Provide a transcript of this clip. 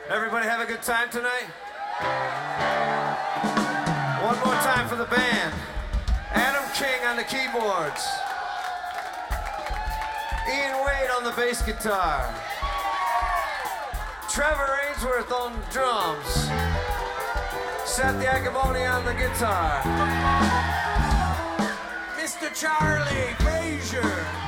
Everybody have a good time tonight? One more time for the band. Adam King on the keyboards. Ian Wade on the bass guitar. Trevor Ainsworth on drums. Seth Iacoboni on the guitar. Mr. Charlie Frazier